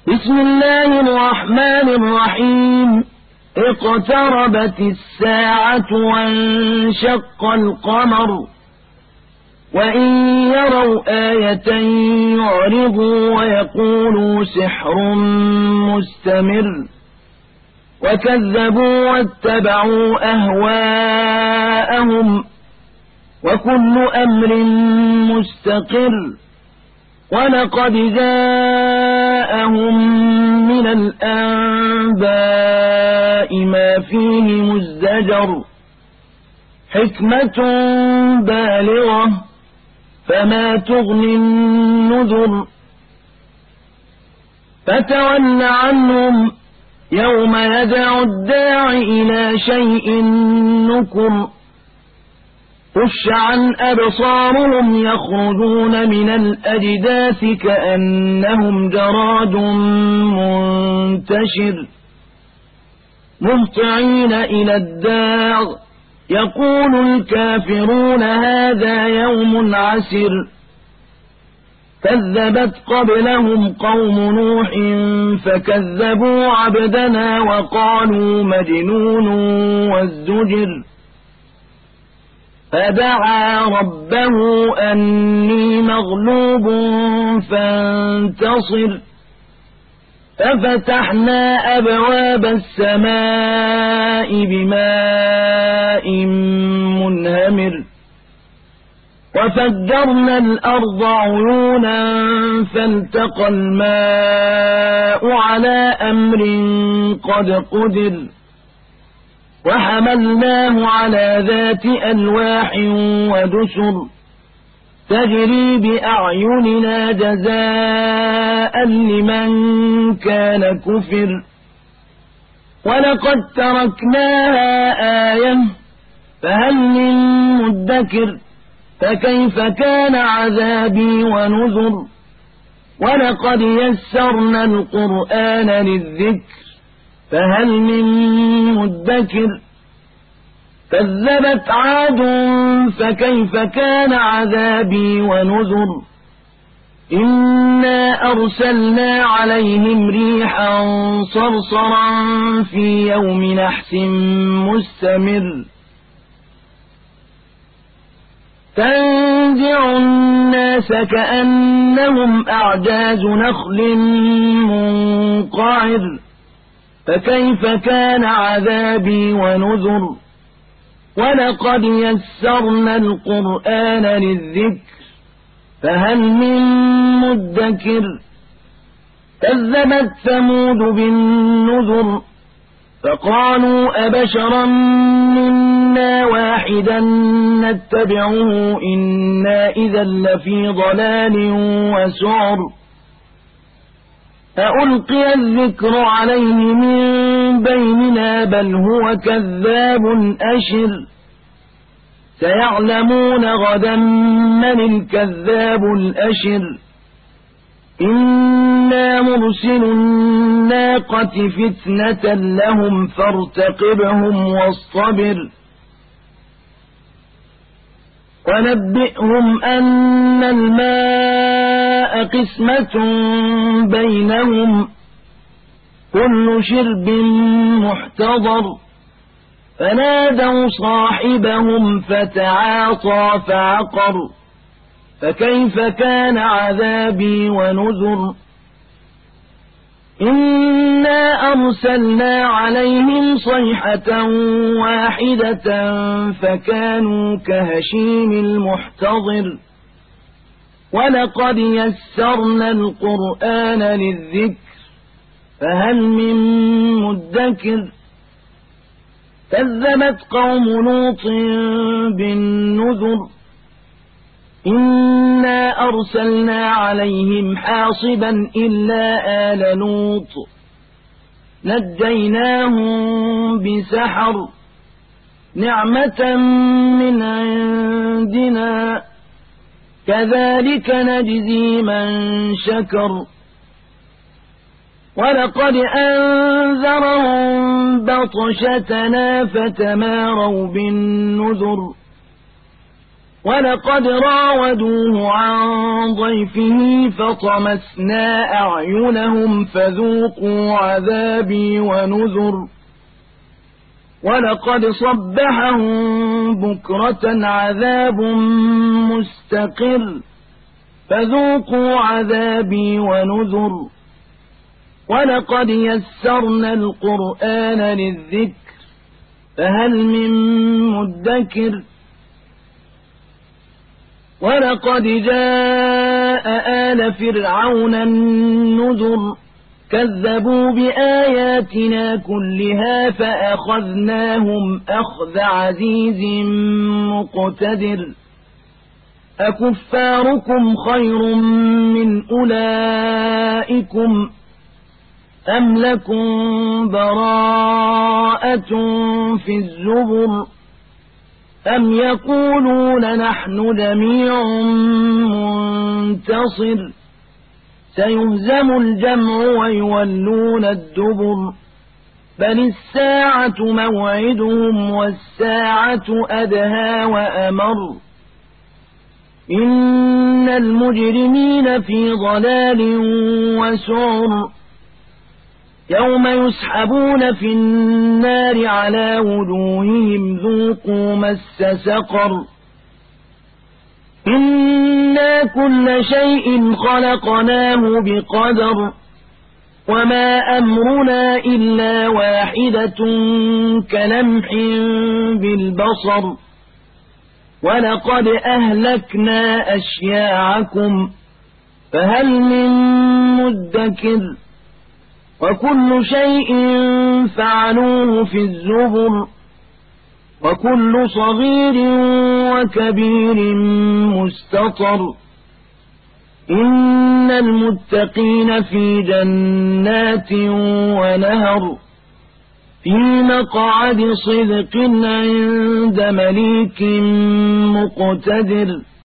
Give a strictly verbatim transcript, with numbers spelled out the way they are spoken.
بسم الله الرحمن الرحيم. اقتربت الساعة وانشق القمر وإن يروا آية يعرضوا ويقولوا سحر مستمر وكذبوا واتبعوا أهواءهم وكل أمر مستقر ولقد جاءهم من الأنباء ما فيه مزدجر حكمة بالغة فما تغني النذر فتول عنهم يوم يدعو الداع إلى شيء نكر خش عن أبصارهم يخرجون من الأجداث كأنهم جراد منتشر مهطعين إلى الداع يقول الكافرون هذا يوم عسر كذبت قبلهم قوم نوح فكذبوا عبدنا وقالوا مجنون وازدجر فدعا ربه أني مغلوب فانتصر ففتحنا أبواب السماء بماء منهمر وفجرنا الأرض عيونا فالتقى الماء على أمر قد قدر وحملناه على ذات ألواح ودسر تجري بأعيننا جزاء لمن كان كفر ولقد تركناها آية فهل من مدكر فكيف كان عذابي ونذر ولقد يسرنا القرآن للذكر فهل من مدكر كذبت عاد فكيف كان عذابي ونذر إنا أرسلنا عليهم ريحا صرصرا في يوم نحس مستمر تنزع الناس كأنهم أعجاز نخل منقعر فكيف كان عذابي ونذر ولقد يسرنا القرآن للذكر فهل من مدكر كذبت ثمود بالنذر فقالوا أبشرا منا واحدا نتبعه إنا إذا لفي ضلال وسعر أألقي الذكر عليه من بيننا بل هو كذاب أشر سيعلمون غدا من الكذاب الأشر إنا مرسل الناقة فتنة لهم فارتقبهم واصطبر ونبئهم أن الماء قسمة بينهم كل شرب محتضر فنادوا صاحبهم فتعاطى فعقر فكيف كان عذابي ونذر إنا أرسلنا عليهم صيحة واحدة فكانوا كهشيم المحتضر ولقد يسرنا القرآن للذكر فهل من مدكر كذبت قوم لوط بالنذر إنا أرسلنا عليهم حاصبا إلا آل لوط نجيناهم بسحر نعمة من عندنا كذلك نجزي من شكر ولقد أنذرهم بطشتنا فتماروا بالنذر ولقد راودوه عن ضيفه فطمسنا أعينهم فذوقوا عذابي ونذر ولقد صبحهم بكرة عذاب مستقر فذوقوا عذابي ونذر ولقد يسرنا القرآن للذكر فهل من مدكر ولقد جاء آل فرعون النذر كذبوا بآياتنا كلها فأخذناهم أخذ عزيز مقتدر أكفاركم خير من أولئكم أم لكم براءة في الزبر أم يقولون نحن جميع منتصر سيهزم الجمع ويولون الدبر بل الساعة موعدهم والساعة أدهى وأمر إن المجرمين في ضلال وسعر يوم يسحبون في النار على وجوههم ذوقوا مس سقر إنا كل شيء خلقناه بقدر وما أمرنا إلا واحدة كلمح بالبصر ولقد أهلكنا أشياعكم فهل من مدكر وكل شيء فعلوه في الزبر وكل صغير وكبير مستطر إن المتقين في جنات ونهر في مقعد صدق عند مليك مقتدر